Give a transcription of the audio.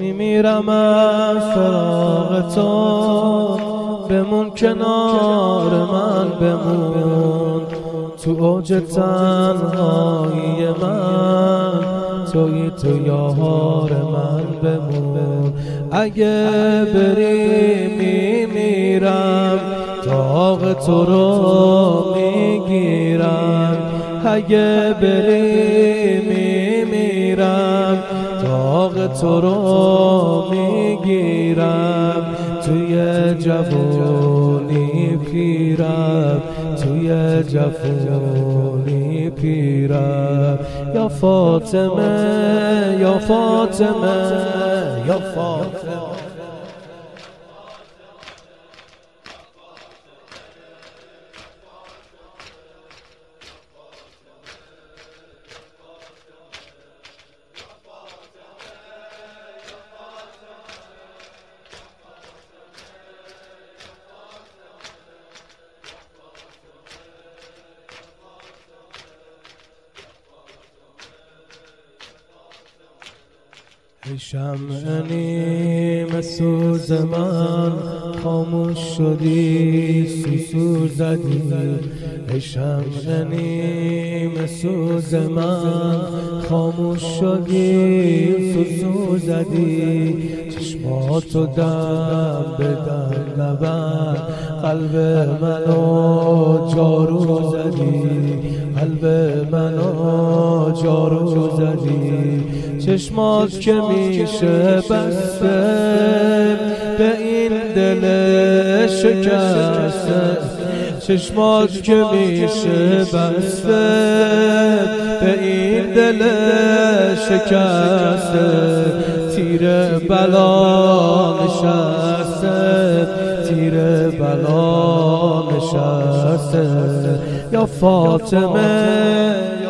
میمیرم از فراق تو، بمون کنار من، بمون تو اوج تنهایی من، توی تو یار من، بمون. اگه بری میمیرم، داغ تو رو میگیرم. اگه بری میمیرم، داغ تو رو میگیرم. توی جوانی پیرم، توی جوانی پیرم. یا فاطمه، یا فاطمه، یا فاطمه. ای شمع نیم سوز من، خاموش شدی، سوسو زدی. ای شمع نیم سوز من، خاموش شدی، سوسو زدی. چشماتو دم به دم نبند، قلب منو جارو زدی، قلب منو جارو زدی. چشمات که میشه بسته به این دل شکسته، چشمات که میشه بسته به این دل شکسته. تیر بلا نشسته، تیر بلا نشسته. یا فاطمه،